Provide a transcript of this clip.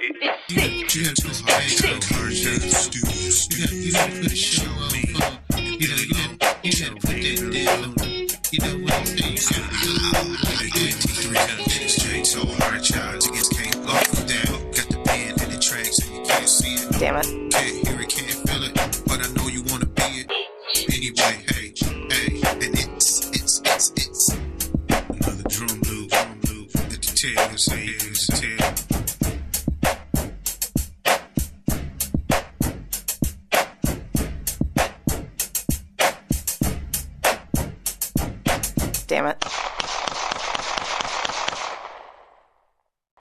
You have to put a show on. You gotta put that deal. You know what I'm saying? Straight so hard, child. Niggas can't walk them down. Got the band in the track so you can't see it. Damn it. Can't hear it, can't feel it. But I know you wanna be it. Anyway, hey. And it's another drum loop. Let the tail say it's a tail. Damn it.